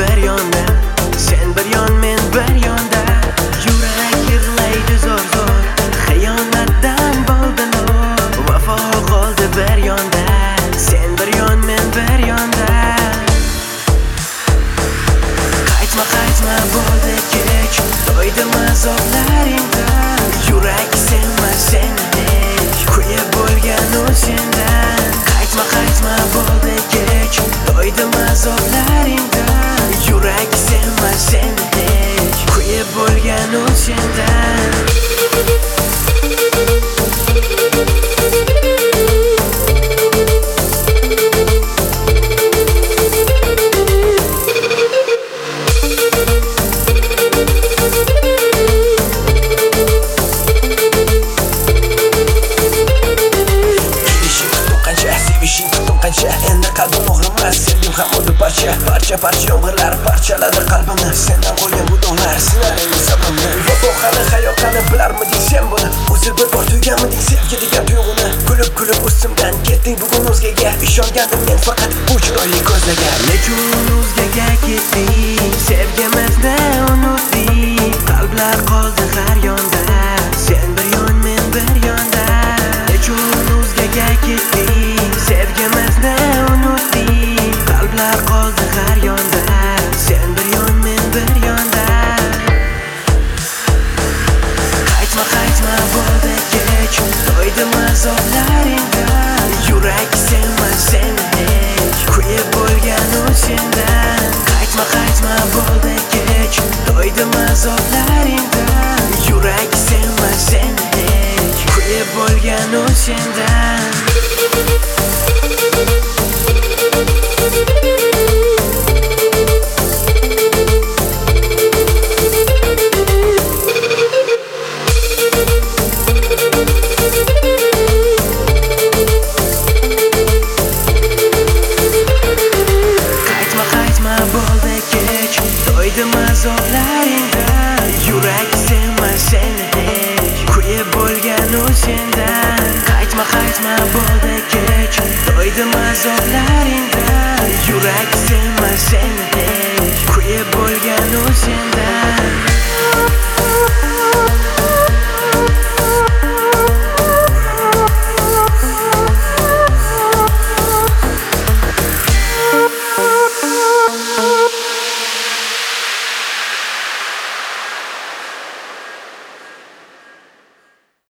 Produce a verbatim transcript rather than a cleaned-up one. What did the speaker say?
bir yonda, sen bir yon men bir yonda. Yurak yig'laydi zo'r zo'r, xiyonatdan bo'ldilar. Vafo qoldi bir yonda, sen bir yon men bir yonda. Qaytma qaytma bo'ldi kech, to'ydim azoblaringdan. Yurak sevmas seni hech, kuyib bo'lgan u sendan. Qaytma qaytma bo'ldi kech, to'ydim azoblaringdan. Yurak sevmas seni hech, kuyib bo'lgan u sendan. Endi qalbim og'rimas, sevgim ham o'ldi parcha Parcha parcha yomg'irlar parchaladi qalbimni. Sendan qolgan bu dog'lar sinaring sabrimni. Vafo qani, hayot qani, bilarmiding sen buni? O'zi bir bor tuyganmiding sevgi degan tuyg'uni? Kulib kulib ustimdan ketding bugun o'zgaga. Ishongandim men faqat bu chiroyli ko'zlaga. Nechun o'zgaga ketding, sevgimizni unutding. Qalblar qoldi har yonda, sen bir yon men bir yonda. Nechun o'zgaga ketding, sevgimizni unutding. Qalblar qoldi har yonda, sen bir yon men bir yonda. Qaytma qaytma bo'ldi kech, to'ydim azoblaringdan. Yurak sevmas seni hech, kuyib bo'lgan u sendan. Qaytma qaytma bo'ldi kech, to'ydim azoblaringdan. Yurak sevmas seni hech, kuyib bo'lgan u sendan. To'ydim azoblaringdan. Yurak sevmas seni hech, kuyib bo'lgan u sendan. Qaytma qaytma bo'ldi kech, to'ydim azoblaringdan.